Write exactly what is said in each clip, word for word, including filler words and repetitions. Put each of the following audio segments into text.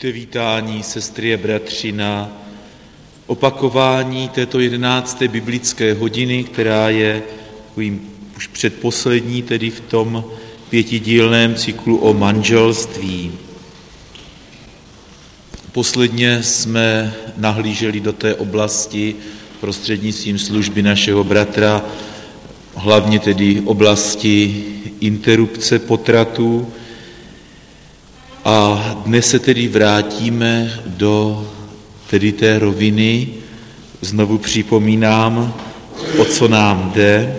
Buďte vítáni, sestry a bratři, na opakování této jedenácté biblické hodiny, která je takovým už předposlední, tedy v tom pětidílném cyklu o manželství. Posledně jsme nahlíželi do té oblasti prostřednictvím služby našeho bratra, hlavně tedy oblasti interrupce potratu. A dnes se tedy vrátíme do tedy té roviny. Znovu připomínám, o co nám jde.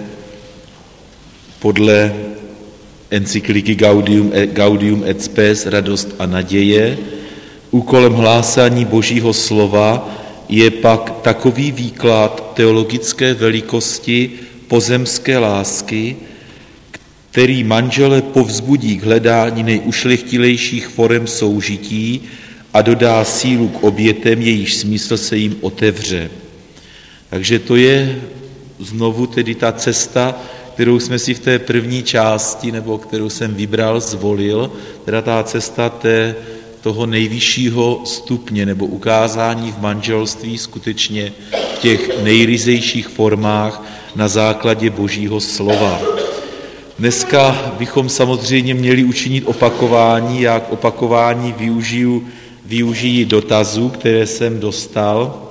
Podle encykliky Gaudium, Gaudium et Spes, radost a naděje, úkolem hlásání Božího slova je pak takový výklad teologické velikosti pozemské lásky, který manžele povzbudí k hledání nejušlechtilejších forem soužití a dodá sílu k obětem, jejíž smysl se jim otevře. Takže to je znovu tedy ta cesta, kterou jsme si v té první části, nebo kterou jsem vybral, zvolil, teda ta cesta té, toho nejvyššího stupně, nebo ukázání v manželství skutečně v těch nejryzejších formách na základě Božího slova. Dneska bychom samozřejmě měli učinit opakování, jak opakování využiju, využiji dotazů, které jsem dostal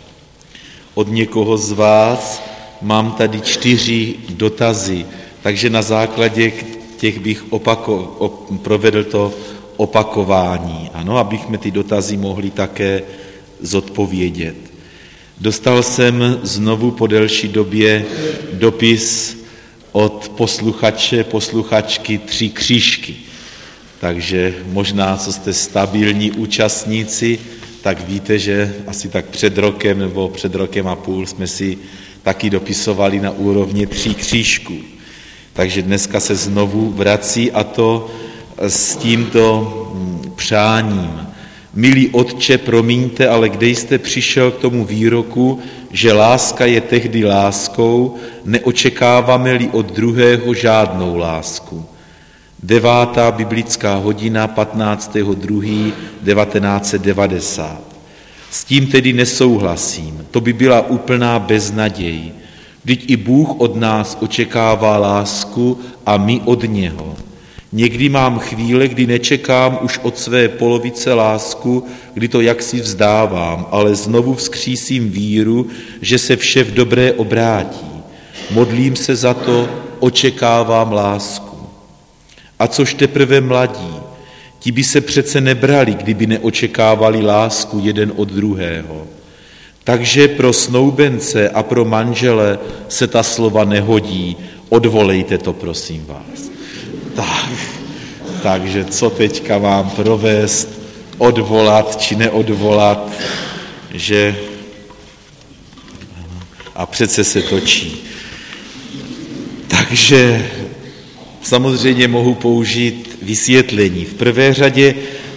od někoho z vás. Mám tady čtyři dotazy, takže na základě těch bych opako, op, provedl to opakování, ano, abychom ty dotazy mohli také zodpovědět. Dostal jsem znovu po delší době dopis od posluchače, posluchačky Tři křížky. Takže možná, co jste stabilní účastníci, tak víte, že asi tak před rokem nebo před rokem a půl jsme si taky dopisovali na úrovni Tří křížků. Takže dneska se znovu vrací, a to s tímto přáním. Milý otče, promiňte, ale kde jste přišel k tomu výroku, že láska je tehdy láskou, neočekáváme-li od druhého žádnou lásku. Devátá biblická hodina, patnáctého druhého devatenáct set devadesát. S tím tedy nesouhlasím, to by byla úplná beznaděj. Vždyť i Bůh od nás očekává lásku a my od něho. Někdy mám chvíle, kdy nečekám už od své polovice lásku, kdy to jaksi vzdávám, ale znovu vzkřísím víru, že se vše v dobré obrátí. Modlím se za to, očekávám lásku. A což teprve mladí, ti by se přece nebrali, kdyby neočekávali lásku jeden od druhého. Takže pro snoubence a pro manžele se ta slova nehodí. Odvolejte to, prosím vás. Tak, takže co teďka mám provést, odvolat či neodvolat, že a přece se točí. Takže samozřejmě mohu použít vysvětlení. V prvé řadě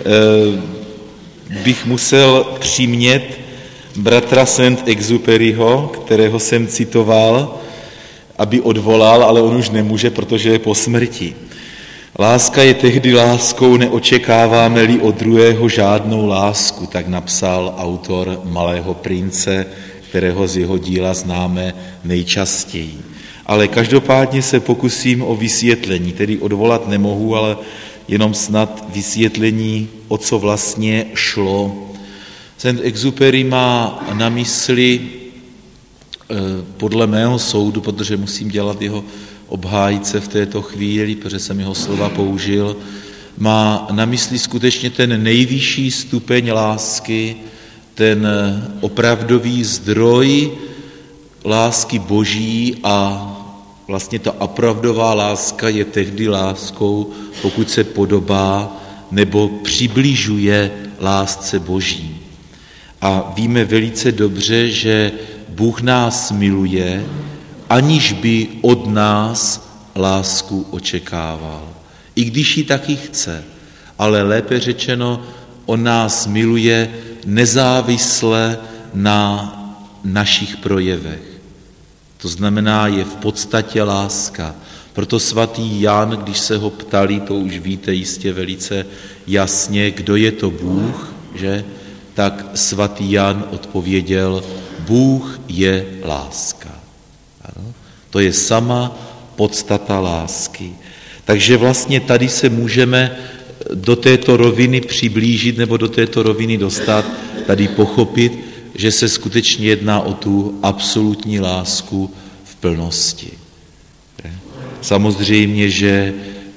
eh, bych musel přimět bratra Saint-Exupéryho, kterého jsem citoval, aby odvolal, ale on už nemůže, protože je po smrti. Láska je tehdy láskou, neočekáváme-li od druhého žádnou lásku, tak napsal autor Malého prince, kterého z jeho díla známe nejčastěji. Ale každopádně se pokusím o vysvětlení, tedy odvolat nemohu, ale jenom snad vysvětlení, o co vlastně šlo. Saint-Exupéry má na mysli, podle mého soudu, protože musím dělat jeho obhájce v této chvíli, protože jsem jeho slova použil, má na mysli skutečně ten nejvyšší stupeň lásky, ten opravdový zdroj lásky Boží, a vlastně ta opravdová láska je tehdy láskou, pokud se podobá nebo přibližuje lásce Boží. A víme velice dobře, že Bůh nás miluje, aniž by od nás lásku očekával. I když ji taky chce, ale lépe řečeno, on nás miluje nezávisle na našich projevech. To znamená, je v podstatě láska. Proto svatý Jan, když se ho ptali, to už víte jistě velice jasně, kdo je to Bůh, že? Tak svatý Jan odpověděl, Bůh je láska. Ano? To je sama podstata lásky. Takže vlastně tady se můžeme do této roviny přiblížit nebo do této roviny dostat, tady pochopit, že se skutečně jedná o tu absolutní lásku v plnosti. Samozřejmě, že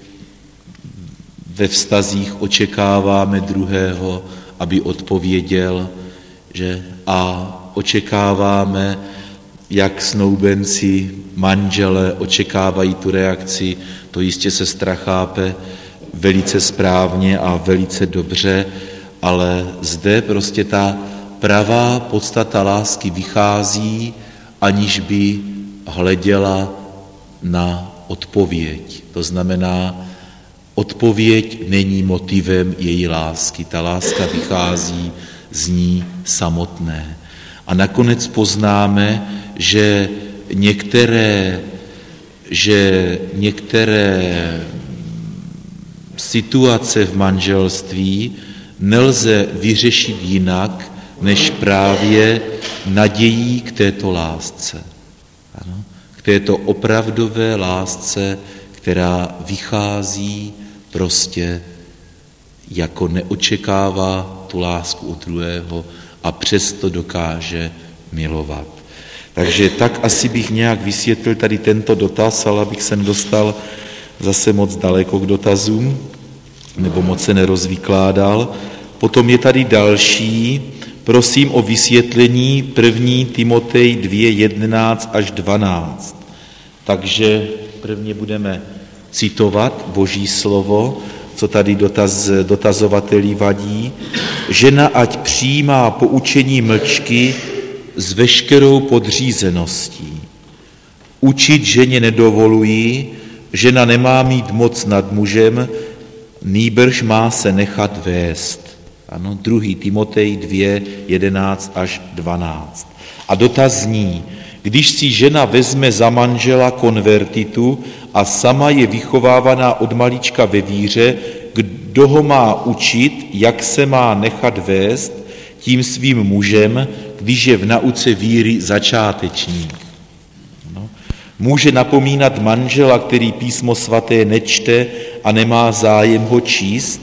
ve vztazích očekáváme druhého, aby odpověděl, že? A očekáváme, jak snoubenci, manžele očekávají tu reakci, to jistě sestra chápe velice správně a velice dobře, ale zde prostě ta pravá podstata lásky vychází, aniž by hleděla na odpověď. To znamená, odpověď není motivem její lásky. Ta láska vychází z ní samotné. A nakonec poznáme, že některé, že některé situace v manželství nelze vyřešit jinak, než právě nadějí k této lásce. Ano? K této opravdové lásce, která vychází prostě jako neočekává tu lásku od druhého a přesto dokáže milovat. Takže tak asi bych nějak vysvětlil tady tento dotaz, ale abych se nedostal zase moc daleko k dotazům, nebo moc se nerozvykládal. Potom je tady další, prosím o vysvětlení první Timotej dva, jedenáct až dvanáct. Takže prvně budeme citovat Boží slovo, co tady dotaz, dotazovateli vadí. Žena ať přijímá poučení mlčky s veškerou podřízeností. Učit ženě nedovolují, žena nemá mít moc nad mužem, nýbrž má se nechat vést. Ano, druhý Timotej dva, jedenáct až dvanáct. A dotaz zní, když si žena vezme za manžela konvertitu a sama je vychovávaná od malička ve víře, kdo ho má učit, jak se má nechat vést tím svým mužem, když je v nauce víry začátečník. No. Může napomínat manžela, který písmo svaté nečte a nemá zájem ho číst?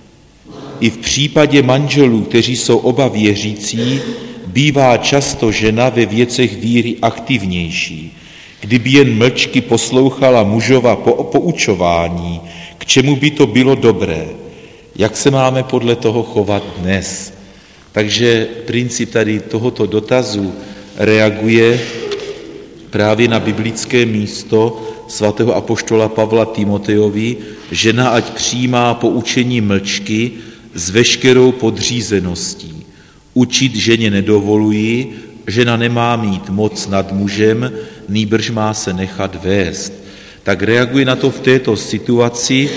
I v případě manželů, kteří jsou oba věřící, bývá často žena ve věcech víry aktivnější. Kdyby jen mlčky poslouchala mužova po, poučování, k čemu by to bylo dobré? Jak se máme podle toho chovat dnes? Takže princip tady tohoto dotazu reaguje právě na biblické místo svatého apoštola Pavla Timotejovi, žena ať přijímá poučení mlčky s veškerou podřízeností. Učit ženě nedovolují, žena nemá mít moc nad mužem, nýbrž má se nechat vést. Tak reaguje na to v této situaci,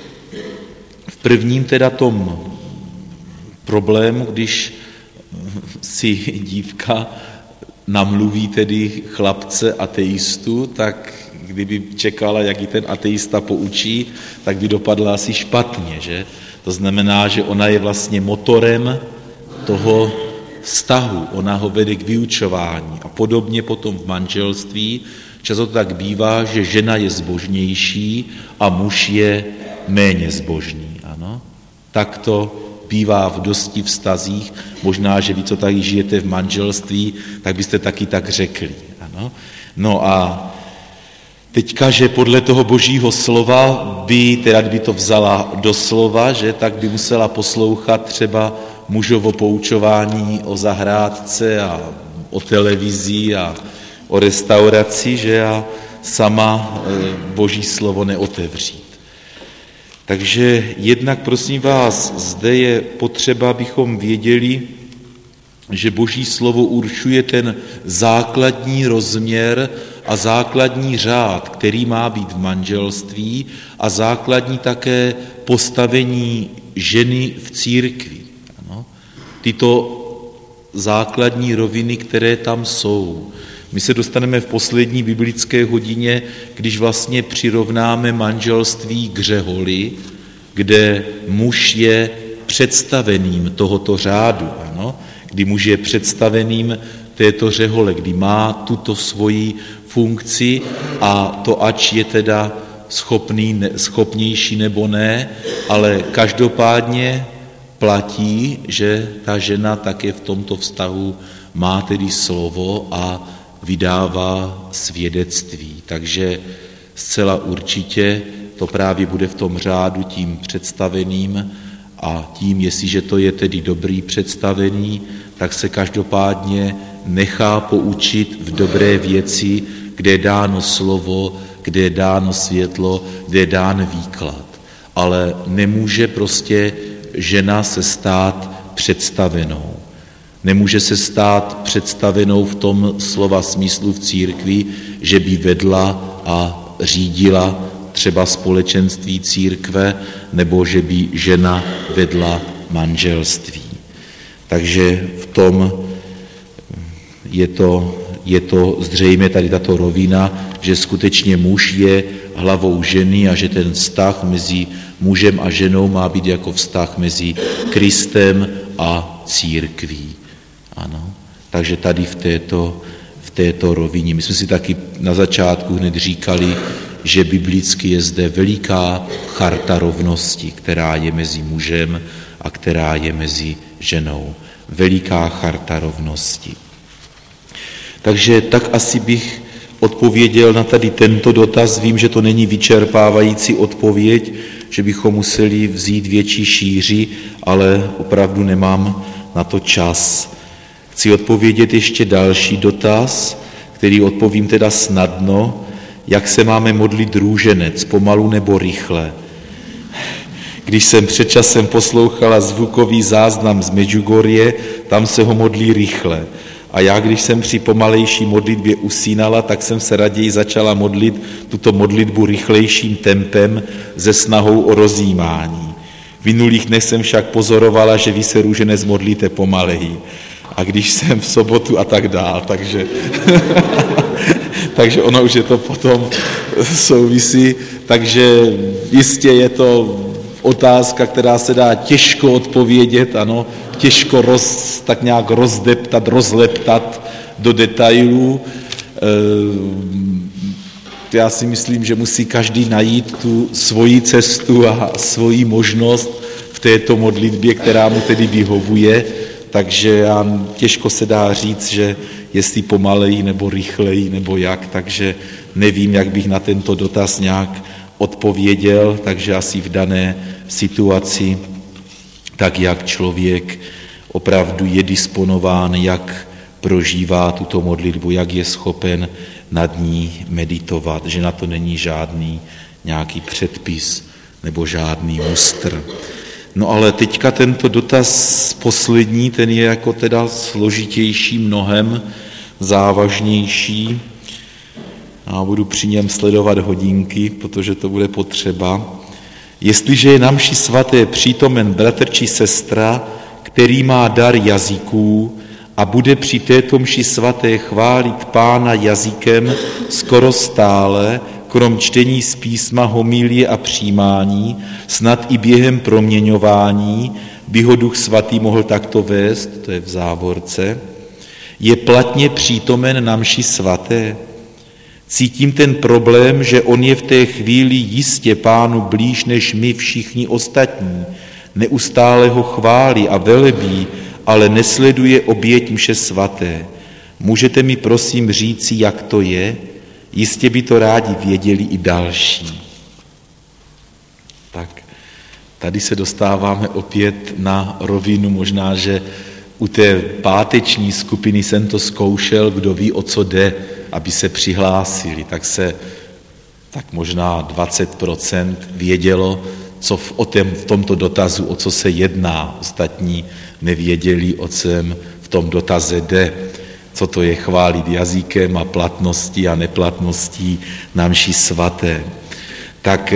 v prvním teda tom problému, když si dívka namluví tedy chlapce ateistu, tak kdyby čekala, jak ji ten ateista poučí, tak by dopadla asi špatně, že? To znamená, že ona je vlastně motorem toho vztahu, ona ho vede k vyučování. A podobně potom v manželství často to tak bývá, že žena je zbožnější a muž je méně zbožný. Ano? Tak to bývá v dosti vztazích. Možná, že vy, co tady žijete v manželství, tak byste taky tak řekli. Ano? No a teďka, že podle toho Božího slova by, teda kdyby to vzala do slova, že, tak by musela poslouchat třeba mužovo poučování o zahrádce a o televizi a o restauraci, že a sama Boží slovo neotevřít. Takže jednak, prosím vás, zde je potřeba, abychom věděli, že Boží slovo určuje ten základní rozměr a základní řád, který má být v manželství a základní také postavení ženy v církvi. Ano? Tyto základní roviny, které tam jsou. My se dostaneme v poslední biblické hodině, když vlastně přirovnáme manželství k řeholi, kde muž je představeným tohoto řádu, ano? Kdy muž je představeným této řehole, kdy má tuto svoji funkci a to ač je teda schopný, ne, schopnější nebo ne, ale každopádně platí, že ta žena také v tomto vztahu má tedy slovo a vydává svědectví. Takže zcela určitě to právě bude v tom řádu tím představeným a tím, jestliže to je tedy dobrý představený, tak se každopádně nechá poučit v dobré věci, kde je dáno slovo, kde je dáno světlo, kde je dán výklad. Ale nemůže prostě žena se stát představenou. Nemůže se stát představenou v tom slova smyslu v církvi, že by vedla a řídila třeba společenství církve, nebo že by žena vedla manželství. Takže v tom je to, je to zřejmě tady tato rovina, že skutečně muž je hlavou ženy a že ten vztah mezi mužem a ženou má být jako vztah mezi Kristem a církví. Ano. Takže tady v této, v této rovině. My jsme si taky na začátku hned říkali, že biblicky je zde veliká charta rovnosti, která je mezi mužem a která je mezi ženou. Veliká charta rovnosti. Takže tak asi bych odpověděl na tady tento dotaz. Vím, že to není vyčerpávající odpověď, že bychom museli vzít větší šíři, ale opravdu nemám na to čas. Chci odpovědět ještě další dotaz, který odpovím teda snadno. Jak se máme modlit růženec, pomalu nebo rychle? Když jsem před časem poslouchala zvukový záznam z Medjugorje, tam se ho modlí rychle. A já, když jsem při pomalejší modlitbě usínala, tak jsem se raději začala modlit tuto modlitbu rychlejším tempem se snahou o rozjímání. V minulých dnech jsem však pozorovala, že vy se růženec modlíte pomaleji. A když jsem v sobotu a tak dál, takže, takže ono už je to potom souvisí. Takže jistě je to otázka, která se dá těžko odpovědět, ano, těžko roz, tak nějak rozdeptat, rozleptat do detailů. E, já si myslím, že musí každý najít tu svoji cestu a svoji možnost v této modlitbě, která mu tedy vyhovuje. Takže já, těžko se dá říct, že jestli pomaleji nebo rychleji nebo jak, takže nevím, jak bych na tento dotaz nějak odpověděl, takže asi v dané situaci, tak jak člověk opravdu je disponován, jak prožívá tuto modlitbu, jak je schopen nad ní meditovat, že na to není žádný nějaký předpis nebo žádný mustr. No ale teďka tento dotaz poslední, ten je jako teda složitější, mnohem závažnější. A budu při něm sledovat hodinky, protože to bude potřeba. Jestliže je na mši svaté přítomen bratr či sestra, který má dar jazyků a bude při této mši svaté chválit Pána jazykem skoro stále, krom čtení z písma, homilie a přijímání, snad i během proměňování, by ho Duch Svatý mohl takto vést, to je v závorce, je platně přítomen na mši svaté. Cítím ten problém, že on je v té chvíli jistě Pánu blíž než my všichni ostatní. Neustále ho chválí a velebí, ale nesleduje oběť mše svaté. Můžete mi prosím říci, jak to je? Jistě by to rádi věděli i další. Tak tady se dostáváme opět na rovinu, možná, že u té páteční skupiny jsem to zkoušel, kdo ví, o co jde, aby se přihlásili, tak se tak možná dvacet procent vědělo, co v, o tém, v tomto dotazu, o co se jedná. Ostatní nevěděli, o co v tom dotaze jde, co to je chválit jazykem a platností a neplatností na mši svaté. Tak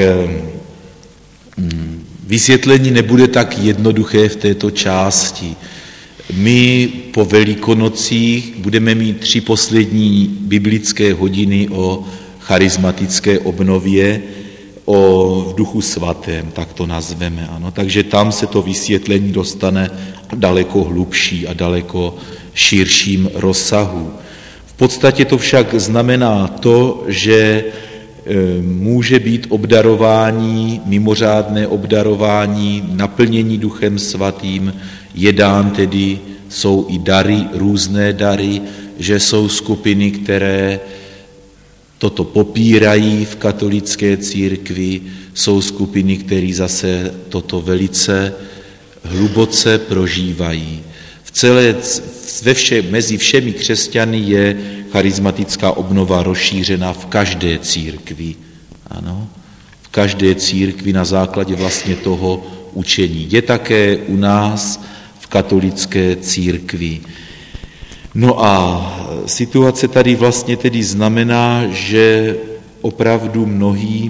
vysvětlení nebude tak jednoduché v této části. My po Velikonocích budeme mít tři poslední biblické hodiny o charismatické obnově. o v Duchu Svatém, tak to nazveme. Ano. Takže tam se to vysvětlení dostane daleko hlubší a daleko širším rozsahu. V podstatě to však znamená to, že může být obdarování, mimořádné obdarování, naplnění Duchem Svatým, je dán tedy, jsou i dary, různé dary, že jsou skupiny, které toto popírají v katolické církvi, jsou skupiny, které zase toto velice hluboce prožívají. V celé, ve vše, mezi všemi křesťany je charismatická obnova rozšířena v každé církvi. Ano, v každé církvi na základě vlastně toho učení. Je také u nás v katolické církvi. No a situace tady vlastně tedy znamená, že opravdu mnohý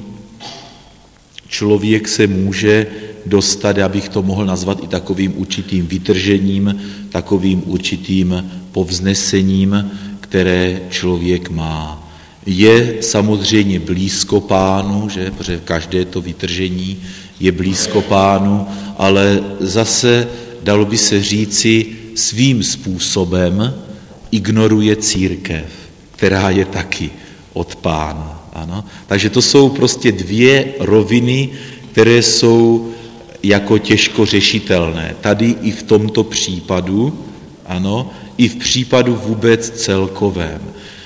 člověk se může dostat, abych to mohl nazvat i takovým určitým vytržením, takovým určitým povznesením, které člověk má. Je samozřejmě blízko Pánu, že? Protože každé to vytržení je blízko Pánu, ale zase dalo by se říci svým způsobem ignoruje církev, která je taky od Pána. Ano? Takže to jsou prostě dvě roviny, které jsou jako těžko řešitelné. Tady i v tomto případu, ano, i v případu vůbec celkovém.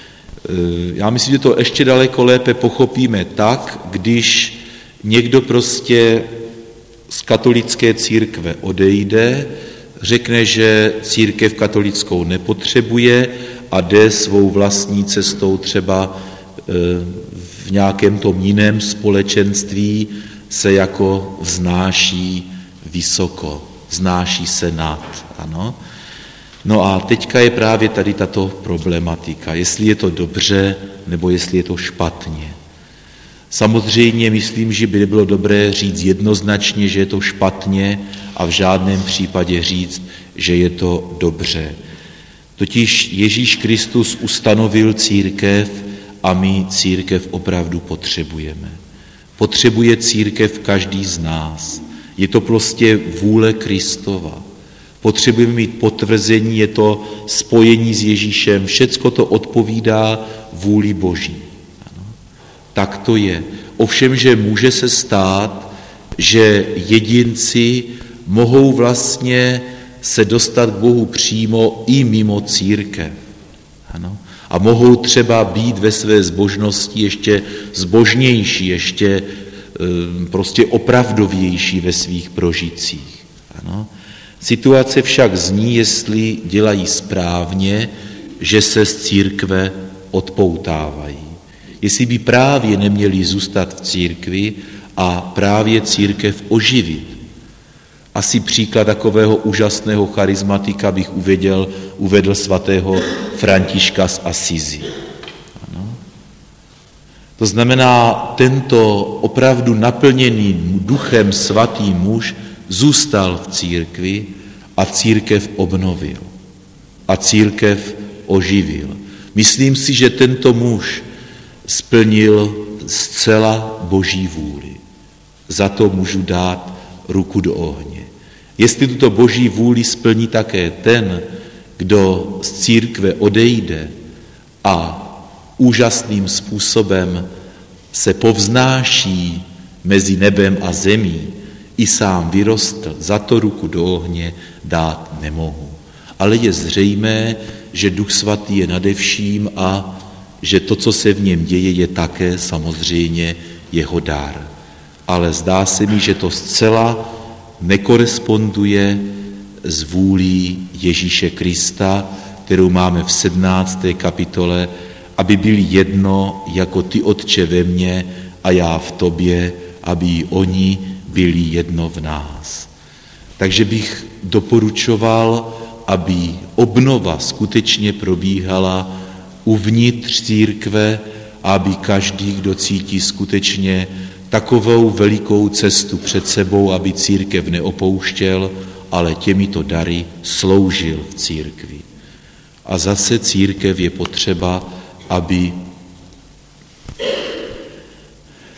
Já myslím, že to ještě daleko lépe pochopíme tak, když někdo prostě z katolické církve odejde, řekne, že církev katolickou nepotřebuje a jde svou vlastní cestou třeba v nějakém tom jiném společenství se jako vznáší vysoko, vznáší se nad. Ano? No a teďka je právě tady tato problematika, jestli je to dobře, nebo jestli je to špatně. Samozřejmě myslím, že by bylo dobré říct jednoznačně, že je to špatně a v žádném případě říct, že je to dobře. Totiž Ježíš Kristus ustanovil církev a my církev opravdu potřebujeme. Potřebuje církev každý z nás. Je to prostě vůle Kristova. Potřebujeme mít potvrzení, je to spojení s Ježíšem, všecko to odpovídá vůli Boží. Ano. Tak to je. Ovšem, že může se stát, že jedinci mohou vlastně se dostat k Bohu přímo i mimo církev. Ano. A mohou třeba být ve své zbožnosti ještě zbožnější, ještě prostě opravdovější ve svých prožitcích. Ano. Situace však zní, jestli dělají správně, že se z církve odpoutávají. Jestli by právě neměli zůstat v církvi a právě církev oživit. Asi příklad takového úžasného charismatika bych uvedl, uvedl svatého Františka z Asízy. Ano. To znamená, tento opravdu naplněný Duchem svatý muž zůstal v církvi a církev obnovil. A církev oživil. Myslím si, že tento muž splnil zcela Boží vůli. Za to můžu dát ruku do ohně. Jestli tuto Boží vůli splní také ten, kdo z církve odejde a úžasným způsobem se povznáší mezi nebem a zemí, i sám vyrostl, za to ruku do ohně dát nemohu. Ale je zřejmé, že Duch Svatý je nadevším a že to, co se v něm děje, je také samozřejmě jeho dar. Ale zdá se mi, že to zcela nekoresponduje s vůlí Ježíše Krista, kterou máme v sedmnácté kapitole, aby byli jedno jako ty, Otče, ve mně a já v tobě, aby i oni byli jedno v nás. Takže bych doporučoval, aby obnova skutečně probíhala uvnitř církve, aby každý, kdo cítí skutečně takovou velikou cestu před sebou, aby církev neopouštěl, ale těmito dary sloužil v církvi. A zase církev je potřeba, aby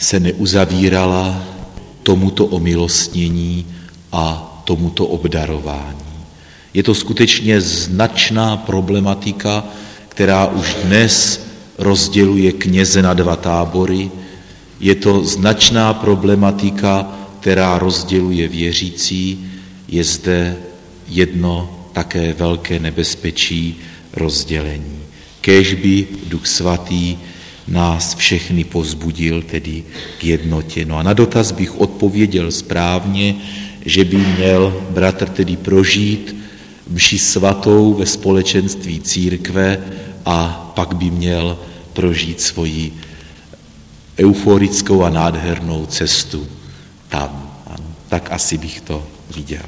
se neuzavírala tomuto omilostnění a tomuto obdarování. Je to skutečně značná problematika, která už dnes rozděluje kněze na dva tábory. Je to značná problematika, která rozděluje věřící. Je zde jedno také velké nebezpečí rozdělení. Kéž by Duch Svatý nás všechny povzbudil tedy k jednotě. No a na dotaz bych odpověděl správně, že by měl bratr tedy prožít mši svatou ve společenství církve a pak by měl prožít svoji euforickou a nádhernou cestu tam. Ano, tak asi bych to viděl.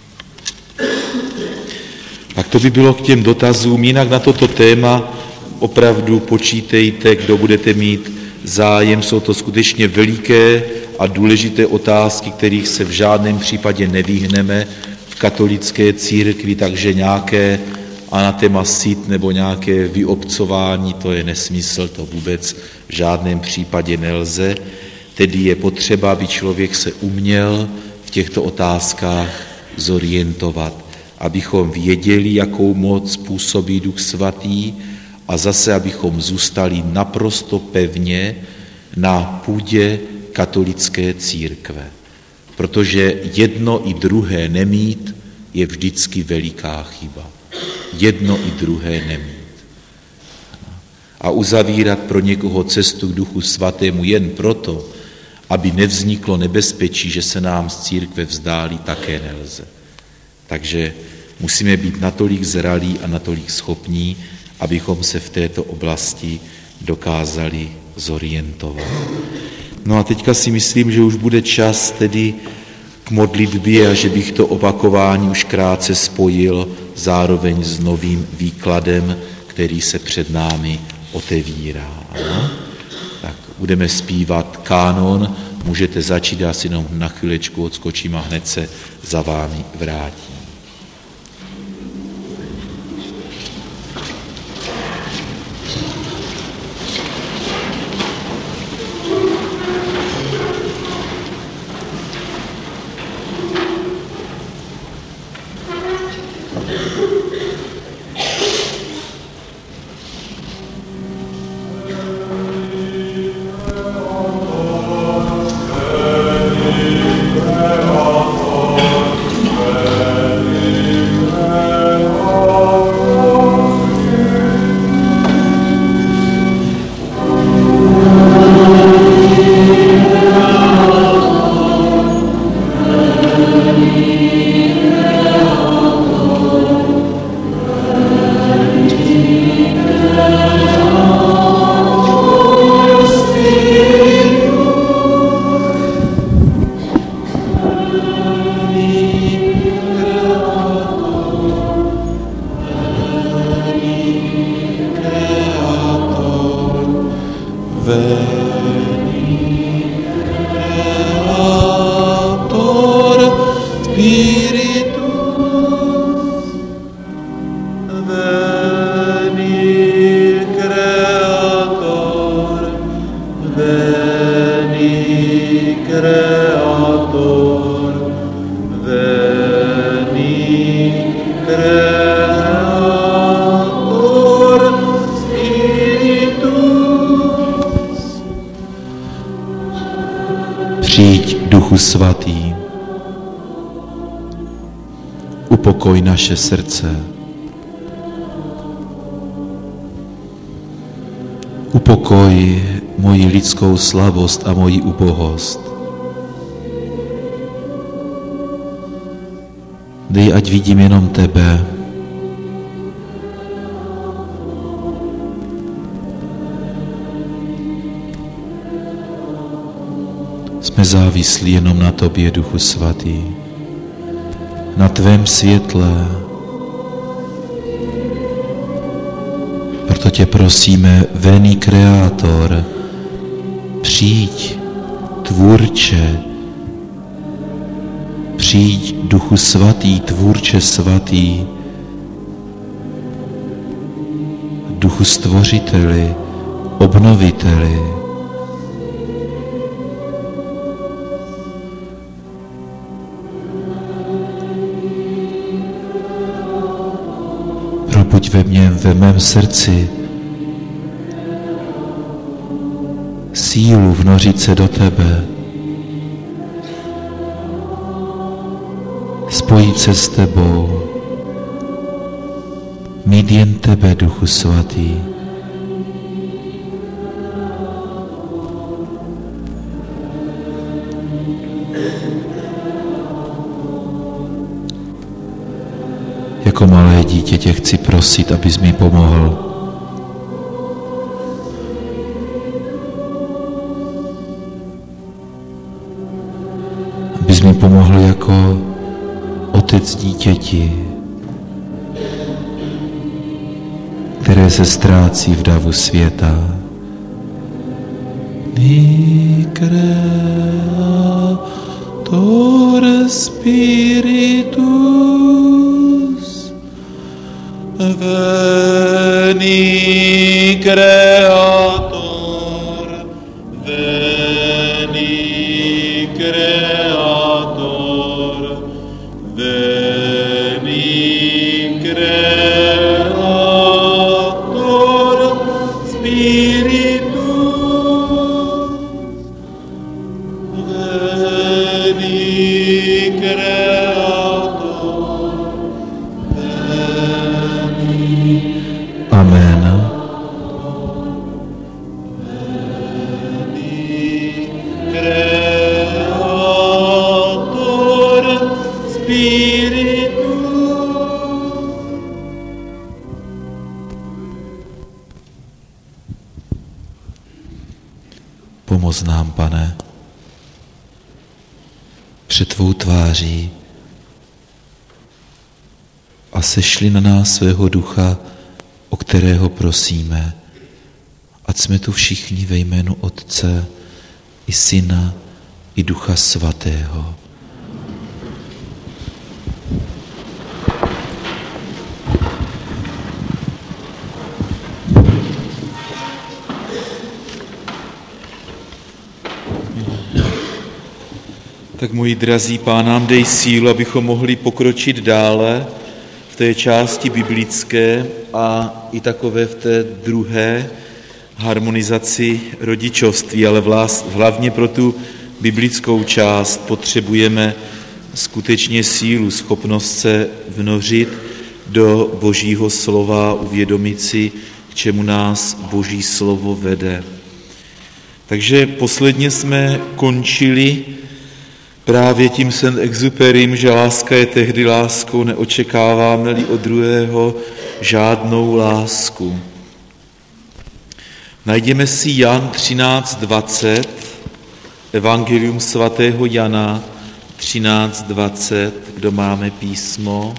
Tak to by bylo k těm dotazům. Jinak na toto téma opravdu počítejte, kdo budete mít zájem. Jsou to skutečně veliké a důležité otázky, kterých se v žádném případě nevyhneme v katolické církvi, takže nějaké anatema sit nebo nějaké vyobcování, to je nesmysl, to vůbec v žádném případě nelze. Tedy je potřeba, aby člověk se uměl v těchto otázkách zorientovat, abychom věděli, jakou moc působí Duch Svatý a zase, abychom zůstali naprosto pevně na půdě katolické církve. Protože jedno i druhé nemít je vždycky veliká chyba. Jedno i druhé nemít. A uzavírat pro někoho cestu k Duchu Svatému jen proto, aby nevzniklo nebezpečí, že se nám z církve vzdálí, také nelze. Takže musíme být natolik zralí a natolik schopní, abychom se v této oblasti dokázali zorientovat. No a teďka si myslím, že už bude čas tedy k modlitbě a že bych to opakování už krátce spojil zároveň s novým výkladem, který se před námi otevírá. Ano? Tak budeme zpívat kánon, můžete začít, já si jenom na chvilečku odskočím a hned se za vámi vrátím. Přijď, Duchu Svatý, upokoj naše srdce, upokoj moji lidskou slabost a moji ubohost. Dej, ať vidím jenom tebe. Jsme závislí jenom na tobě, Duchu Svatý, na tvém světle. Proto tě prosíme, veni Creator, přijď, Tvůrče, přijď, Duchu Svatý, Tvůrče svatý, Duchu Stvořiteli, Obnoviteli. buď ve mně, ve mém srdci sílu vnořit se do tebe, spojit se s tebou, mít jen tebe, Duchu Svatý. Jako malé dítě tě chci prosit, abys mi pomohl. Abys mi pomohl jako otec dítěti, které se ztrácí v davu světa. Ni creator spiritus, veni creator, veni creator, veni creator spiritus, veni creator, veni. Amen. Veni creator spiritus. Pomoz nám, Pane, před tvou tváří a sešli na nás svého ducha, o kterého prosíme, ať jsme tu všichni ve jménu Otce i Syna i Ducha Svatého. Tak moji drazí, Pán nám dej sílu, abychom mohli pokročit dále v té části biblické a i takové v té druhé harmonizaci rodičovství, ale vlast, hlavně pro tu biblickou část potřebujeme skutečně sílu, schopnost se vnořit do Božího slova, uvědomit si, k čemu nás Boží slovo vede. Takže posledně jsme končili právě tím Saint-Exupérym, že láska je tehdy láskou, neočekáváme-li od druhého žádnou lásku. Najdeme si Jan třináct dvacet, Evangelium svatého Jana třináct dvacet, kdo máme písmo.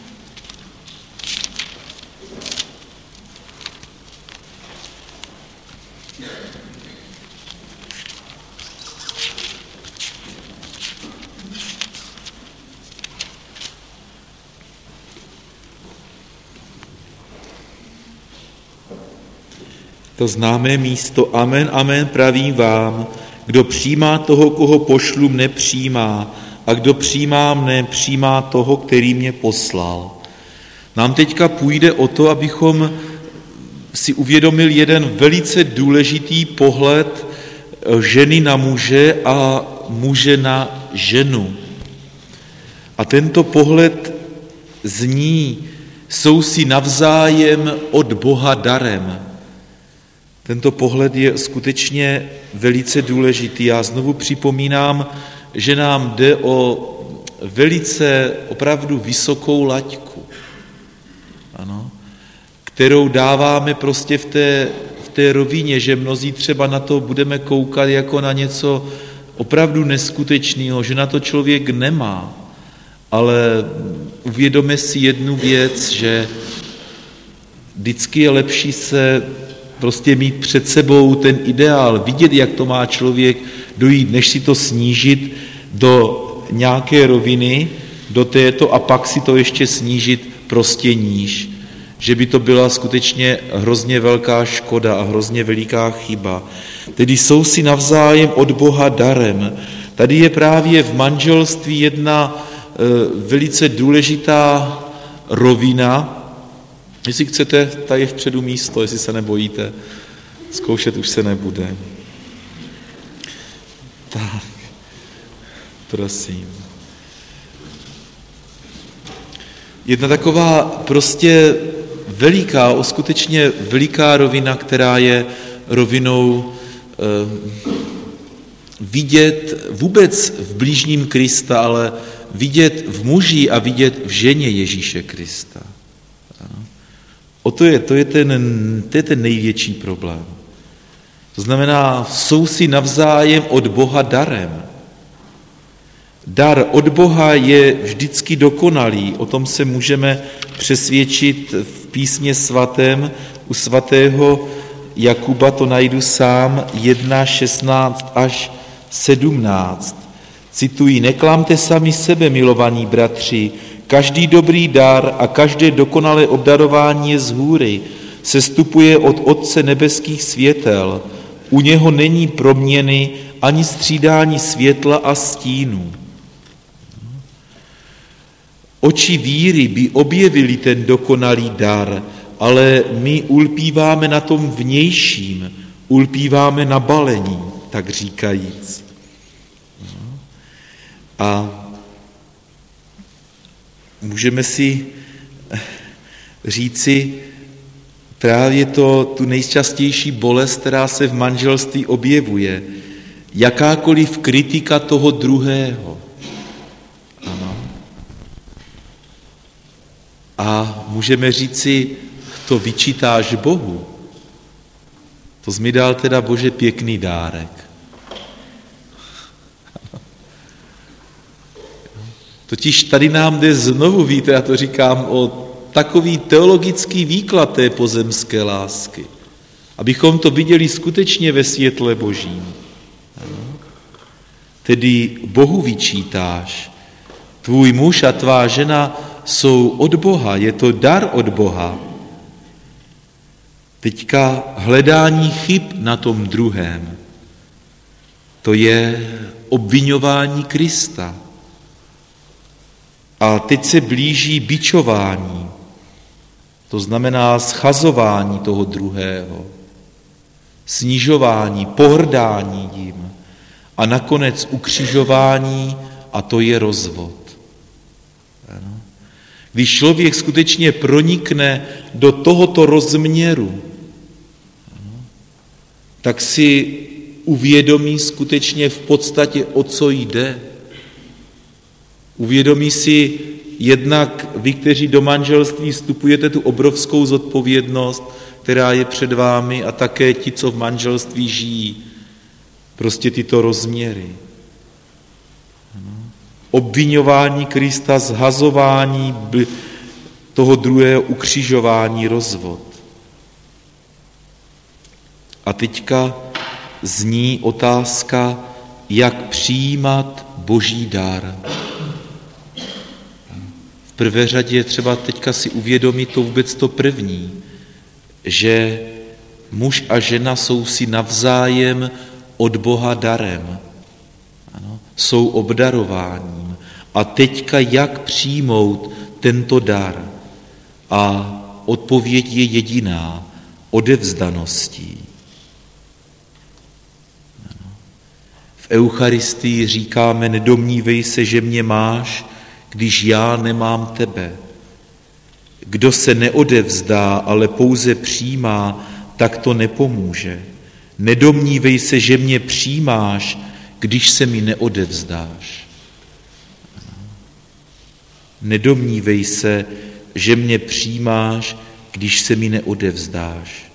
To známé místo, amen, amen, pravím vám, kdo přijímá toho, koho pošlu, mne přijímá, a kdo přijímá mne, přijímá toho, který mě poslal. Nám teďka půjde o to, abychom si uvědomili jeden velice důležitý pohled ženy na muže a muže na ženu. A tento pohled zní, jsou si navzájem od Boha darem. Tento pohled je skutečně velice důležitý. Já znovu připomínám, že nám jde o velice opravdu vysokou laťku, ano, kterou dáváme prostě v té, v té rovině, že mnozí třeba na to budeme koukat jako na něco opravdu neskutečného, že na to člověk nemá. Ale uvědomme si jednu věc, že vždycky je lepší se prostě mít před sebou ten ideál, vidět, jak to má člověk dojít, než si to snížit do nějaké roviny, do této a pak si to ještě snížit prostě níž. Že by to byla skutečně hrozně velká škoda a hrozně veliká chyba. Tedy jsou si navzájem od Boha darem. Tady je právě v manželství jedna e, velice důležitá rovina, Jestli chcete, tady je vpředu místo, jestli se nebojíte, zkoušet už se nebude. Tak, prosím. Jedna taková prostě veliká, skutečně veliká rovina, která je rovinou eh, vidět vůbec v blížním Krista, ale vidět v muži a vidět v ženě Ježíše Krista. O to je, to je ten, to je ten největší problém. To znamená, jsou si navzájem od Boha darem. Dar od Boha je vždycky dokonalý, o tom se můžeme přesvědčit v písmě svatém, u svatého Jakuba to najdu sám, jedna, šestnáct až sedmnáct. Cituji, neklamte sami sebe, milovaní bratři, každý dobrý dar a každé dokonalé obdarování je z hůry, sestupuje od Otce nebeských světel, u něho není proměny ani střídání světla a stínu. Oči víry by objevili ten dokonalý dar, ale my ulpíváme na tom vnějším, ulpíváme na balení, tak říkajíc. A můžeme si říci právě to, tu nejčastější bolest, která se v manželství objevuje. Jakákoliv kritika toho druhého. Ano. A můžeme říci, to vyčítáš Bohu. To jsi mi dal teda, Bože, pěkný dárek. Totiž tady nám jde znovu, víte, já to říkám, o takový teologický výklad té pozemské lásky. Abychom to viděli skutečně ve světle Božím. Tedy Bohu vyčítáš. Tvůj muž a tvá žena jsou od Boha, je to dar od Boha. Teďka hledání chyb na tom druhém. To je obviňování Krista. A teď se blíží bičování, to znamená schazování toho druhého, snižování, pohrdání jim a nakonec ukřižování, a to je rozvod. Ano. Když člověk skutečně pronikne do tohoto rozměru, ano, tak si uvědomí skutečně v podstatě, o co jde. Uvědomí si jednak vy, kteří do manželství vstupujete, tu obrovskou zodpovědnost, která je před vámi, a také ti, co v manželství žijí, prostě tyto rozměry. Obviňování Krista, zhazování toho druhého, ukřižování, rozvod. A teďka zní otázka, jak přijímat Boží dar. V prvé řadě je třeba teďka si uvědomit to vůbec to první, že muž a žena jsou si navzájem od Boha darem. Ano, jsou obdarováním. A teďka jak přijmout tento dar? A odpověď je jediná, odevzdaností. Ano. V Eucharistii říkáme, nedomnívej se, že mě máš, když já nemám tebe. Kdo se neodevzdá, ale pouze přijímá, tak to nepomůže. Nedomnívej se, že mě přijímáš, když se mi neodevzdáš. Nedomnívej se, že mě přijímáš, když se mi neodevzdáš.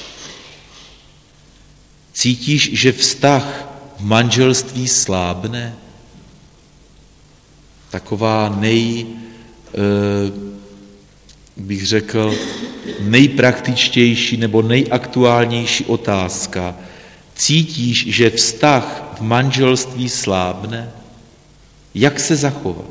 Cítíš, že vztah v manželství slábne? Taková nej, bych řekl, nejpraktičtější nebo nejaktuálnější otázka. Cítíš, že vztah v manželství slábne? Jak se zachovat?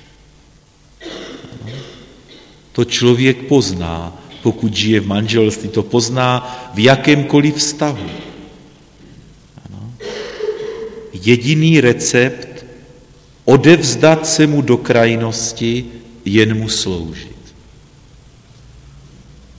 To člověk pozná, pokud žije v manželství, to pozná v jakémkoliv vztahu. Ano. Jediný recept, odevzdat se mu do krajnosti, jen mu sloužit.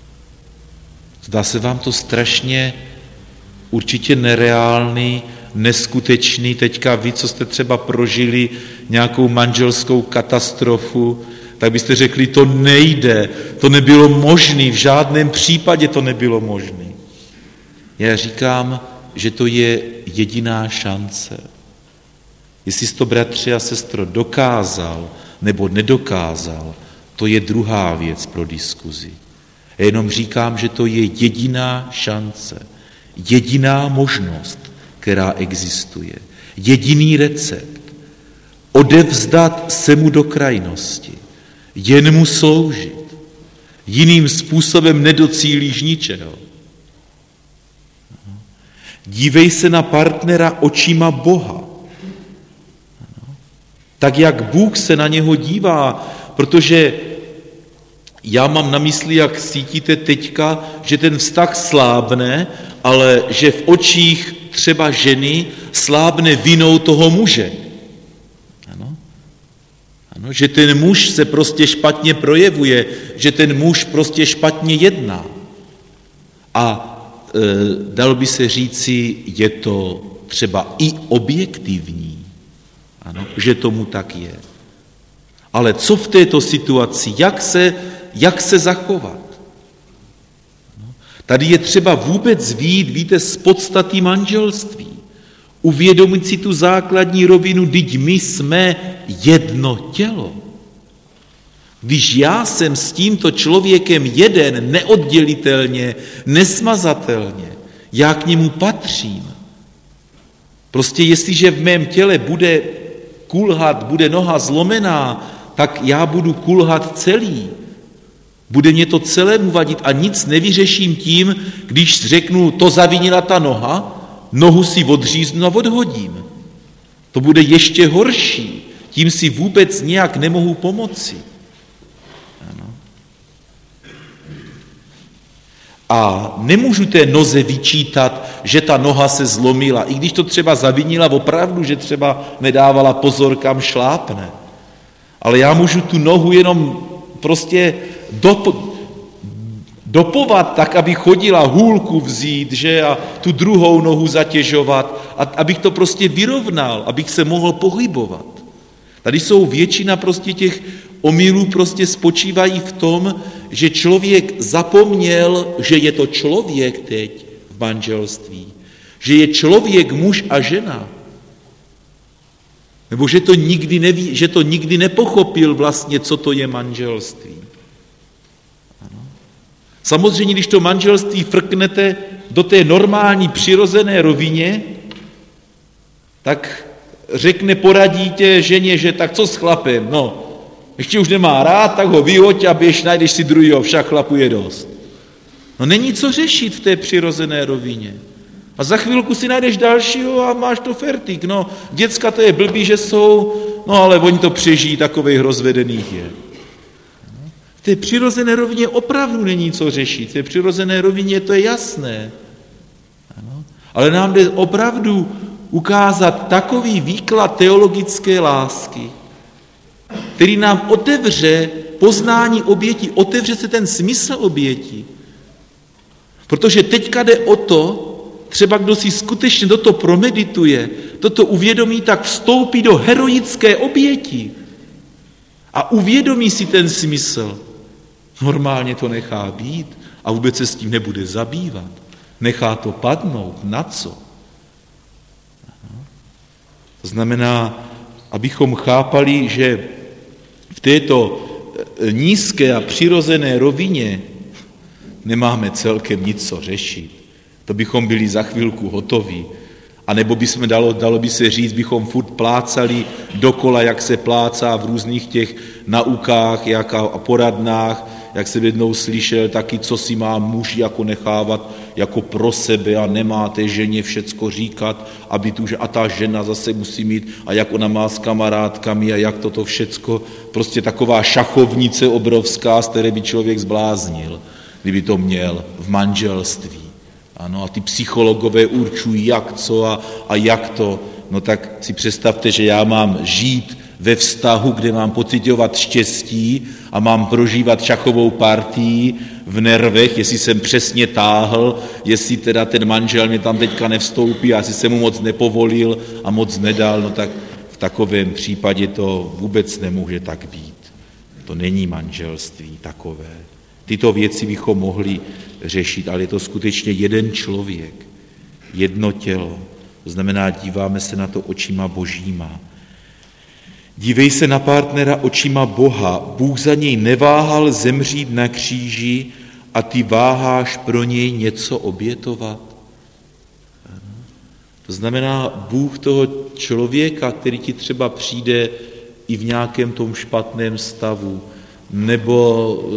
Zdá se vám to strašně určitě nereálný, neskutečný, teďka vy, co jste třeba prožili nějakou manželskou katastrofu, tak byste řekli, to nejde, to nebylo možné, v žádném případě to nebylo možné. Já říkám, že to je jediná šance. Jestli jsi to, bratři a sestro, dokázal nebo nedokázal, to je druhá věc pro diskuzi. Já jenom říkám, že to je jediná šance, jediná možnost, která existuje, jediný recept. Odevzdat se mu do krajnosti, jen mu sloužit. Jiným způsobem nedocílíš ničeho. Dívej se na partnera očima Boha. Tak, jak Bůh se na něho dívá, protože já mám na mysli, jak cítíte teďka, že ten vztah slábne, ale že v očích třeba ženy slábne vinou toho muže. Ano? Ano, že ten muž se prostě špatně projevuje, že ten muž prostě špatně jedná. A e, dalo by se říci, je to třeba i objektivní, ano, že tomu tak je. Ale co v této situaci, jak se, jak se zachovat? Tady je třeba vůbec vyjít, víte, z podstaty manželství. Uvědomit si tu základní rovinu, vždyť my jsme jedno tělo. Když já jsem s tímto člověkem jeden, neoddělitelně, nesmazatelně, já k němu patřím. Prostě jestliže v mém těle bude kulhat, bude noha zlomená, tak já budu kulhat celý. Bude mě to celému vadit a nic nevyřeším tím, když řeknu, to zavinila ta noha, nohu si odříznu a odhodím. To bude ještě horší. Tím si vůbec nějak nemohu pomoci. Ano. A nemůžu té noze vyčítat, že ta noha se zlomila, i když to třeba zavinila opravdu, že třeba nedávala pozor, kam šlápne. Ale já můžu tu nohu jenom prostě dop, dopovat tak, aby chodila, hůlku vzít, že, a tu druhou nohu zatěžovat, a abych to prostě vyrovnal, abych se mohl pohybovat. Tady jsou většina prostě těch omylů prostě spočívají v tom, že člověk zapomněl, že je to člověk teď v manželství, že je člověk muž a žena, nebo že to nikdy neví, že to nikdy nepochopil vlastně, co to je manželství. Ano. Samozřejmě, když to manželství frknete do té normální přirozené rovině, tak řekne, poradí tě ženě, že tak co s chlapem, no, ještě už nemá rád, tak ho vyhoď a běž, najdeš si druhýho, však chlapu je dost. No není co řešit v té přirozené rovině. A za chvilku si najdeš dalšího a máš to fertik. No, děcka to je blbý, že jsou, no ale oni to přežijí, takových rozvedených je. V té přirozené rovině opravdu není co řešit. V té přirozené rovině to je jasné. Ano. Ale nám jde opravdu ukázat takový výklad teologické lásky, který nám otevře poznání oběti, otevře se ten smysl oběti. Protože teďka jde o to, třeba kdo si skutečně toto promedituje, toto uvědomí, tak vstoupí do heroické oběti a uvědomí si ten smysl. Normálně to nechá být a vůbec se s tím nebude zabývat. Nechá to padnout. Na co? To znamená, abychom chápali, že v této nízké a přirozené rovině nemáme celkem nic co řešit. To bychom byli za chvilku hotoví. A nebo bychom, dalo, dalo by se říct, bychom furt plácali dokola, jak se plácá v různých těch naukách jak a poradnách, jak jsem jednou slyšel taky, co si má muž jako nechávat jako pro sebe a nemá té ženě všecko říkat, aby tu, a ta žena zase musí mít, a jak ona má s kamarádkami a jak toto všecko, prostě taková šachovnice obrovská, z které by člověk zbláznil, kdyby to měl v manželství. Ano, a ty psychologové určují, jak co a, a jak to. No tak si představte, že já mám žít ve vztahu, kde mám pociťovat štěstí a mám prožívat šachovou partii v nervech, jestli jsem přesně táhl, jestli teda ten manžel mě tam teďka nevstoupí a jestli jsem mu moc nepovolil a moc nedal, no tak v takovém případě to vůbec nemůže tak být. To není manželství takové. Tyto věci bychom mohli řešit, ale je to skutečně jeden člověk, jedno tělo. To znamená, díváme se na to očima božíma. Dívej se na partnera očima Boha. Bůh za něj neváhal zemřít na kříži a ty váháš pro něj něco obětovat. To znamená, Bůh toho člověka, který ti třeba přijde i v nějakém tom špatném stavu, nebo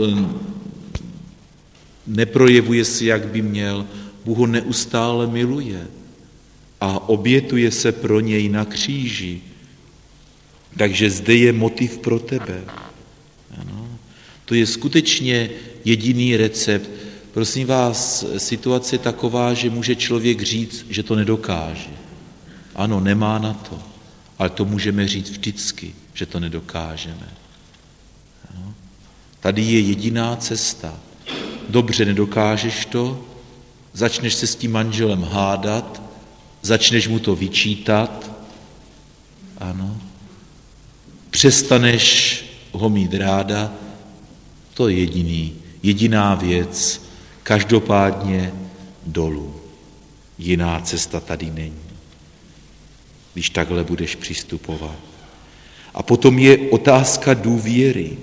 neprojevuje si, jak by měl, Bůh ho neustále miluje a obětuje se pro něj na kříži. Takže zde je motiv pro tebe. Ano. To je skutečně jediný recept. Prosím vás, situace je taková, že může člověk říct, že to nedokáže. Ano, nemá na to, ale to můžeme říct vždycky, že to nedokážeme. Ano. Tady je jediná cesta. Dobře, nedokážeš to, začneš se s tím manželem hádat, začneš mu to vyčítat, ano, přestaneš ho mít ráda, to je jediný, jediná věc, každopádně dolů. Jiná cesta tady není, když takhle budeš přistupovat. A potom je otázka důvěry.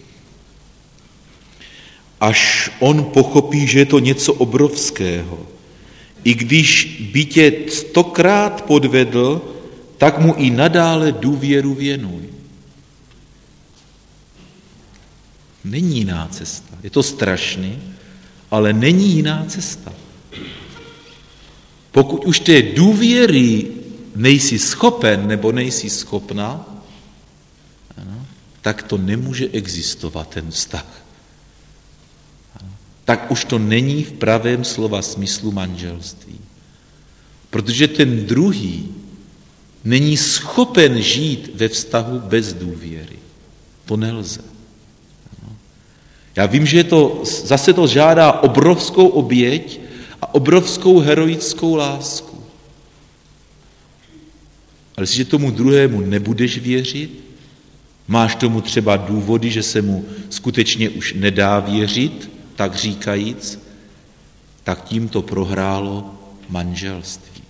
Až on pochopí, že je to něco obrovského, i když by tě stokrát podvedl, tak mu i nadále důvěru věnuj. Není jiná cesta. Je to strašný, ale není jiná cesta. Pokud už té důvěry nejsi schopen nebo nejsi schopna, ano, tak to nemůže existovat, ten vztah. Ano, tak už to není v pravém slova smyslu manželství. Protože ten druhý není schopen žít ve vztahu bez důvěry. To nelze. Já vím, že to, zase to žádá obrovskou oběť a obrovskou heroickou lásku. Ale jestliže tomu druhému nebudeš věřit, máš tomu třeba důvody, že se mu skutečně už nedá věřit, tak říkajíc, tak tím to prohrálo manželství.